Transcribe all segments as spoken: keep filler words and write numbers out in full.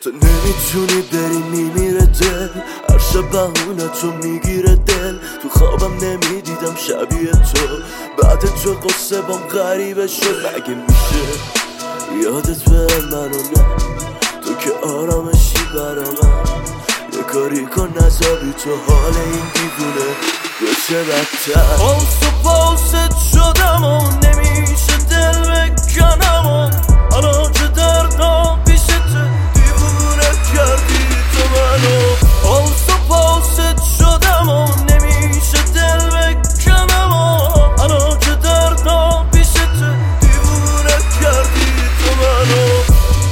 تو نمیتونی بری میمیره دل، هر شب بهونه تو میگیره دل. تو خوابم نمیدیدم شبیه تو، بعد تو قصه بام غریبه شد. مگه میشه یادت به منو نه؟ تو که آرامشی برا من، یه کاری کن نذاری تو حال این دیوونه بشه بدتر. پاس و پاست شدم و نمیشه دل بکنم و حالا چه دردام پیش تو دیوونه کردی تو منو. پاس و پاست شدم و نمیشه دل بکنم و حالا چه دردام پیش تو دیوونه کردی تو منو.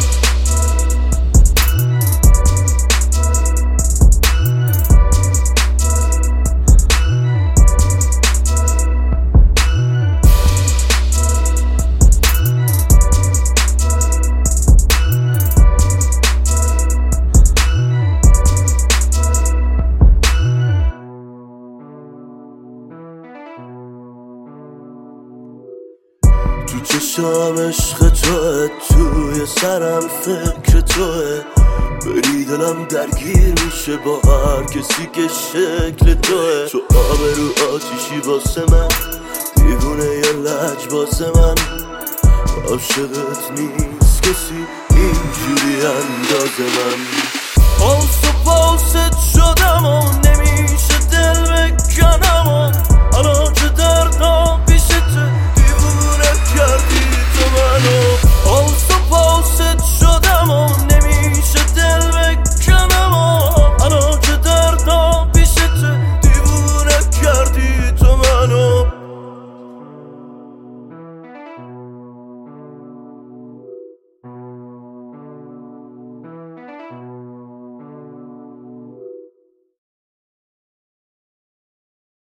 تو چشام عشق توه، توی سرم فکر توه. بری دلم درگیر میشه با هر کسی که شکل توه. تو آبرو آتیشی واسه من، دیوونه یه لج واسه من. عاشقت نیست کسی اینجوری انداز من. پاس و پاست شدم و